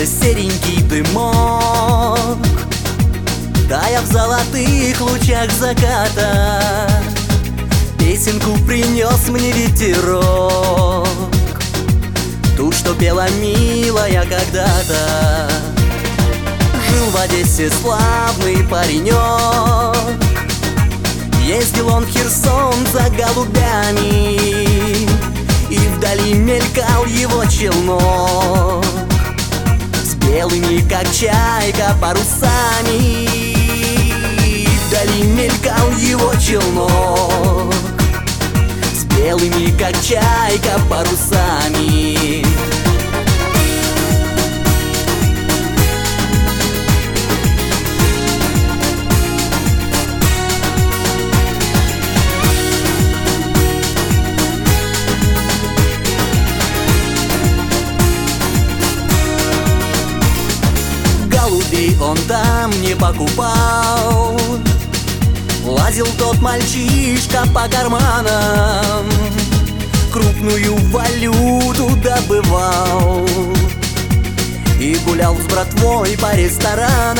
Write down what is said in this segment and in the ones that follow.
Вьется серенький дымок, тая в золотых лучах заката. Песенку принес мне ветерок, ту, что пела милая когда-то. Жил в Одессе славный паренек, ездил он в Херсон за голубями, и вдали мелькал его челнок с белыми, как чайка, парусами. И вдали мелькал его челнок с белыми, как чайка, парусами. Голубей он там не покупал, лазил тот мальчишка по карманам, крупную валюту добывал и гулял с братвой по ресторанам.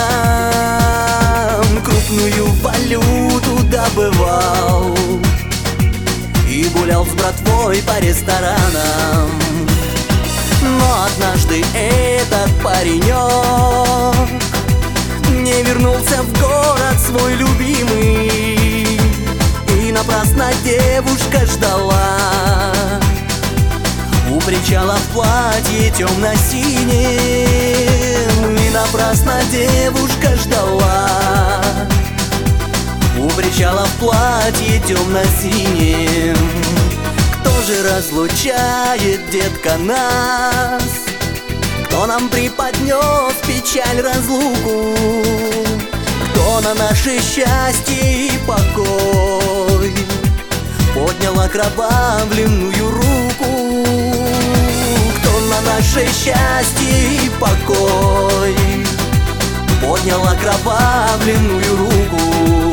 Крупную валюту добывал и гулял с братвой по ресторанам. Но однажды этот паренек не вернулся в город свой любимый, и напрасно девушка ждала у причала в платье темно-синем. И напрасно девушка ждала у причала в платье темно-синем. Кто же разлучает, детка, нас? Кто нам преподнес печаль, разлуку? Кто на наше счастье и покой поднял окровавленную руку? Кто на наше счастье и покой поднял окровавленную руку?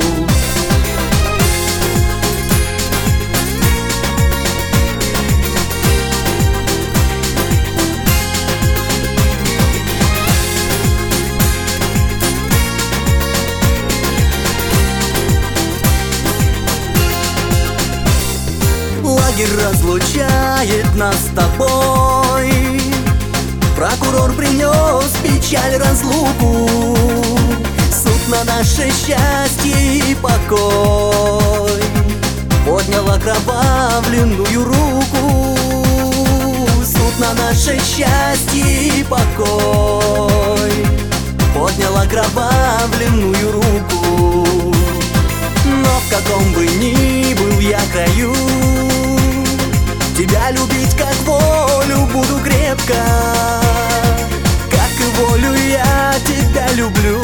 Лагерь разлучает нас с тобой, прокурор принес печаль, разлуку. Суд на наше счастье и покой поднял окровавленную руку. Суд на наше счастье и покой поднял окровавленную руку. Но в каком бы ни был я краю, тебя любить как волю буду крепко, как и волю я тебя люблю.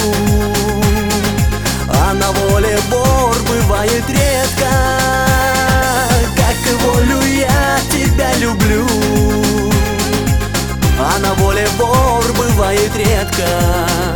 А на воле вор бывает редко, как и волю я тебя люблю. А на воле вор бывает редко.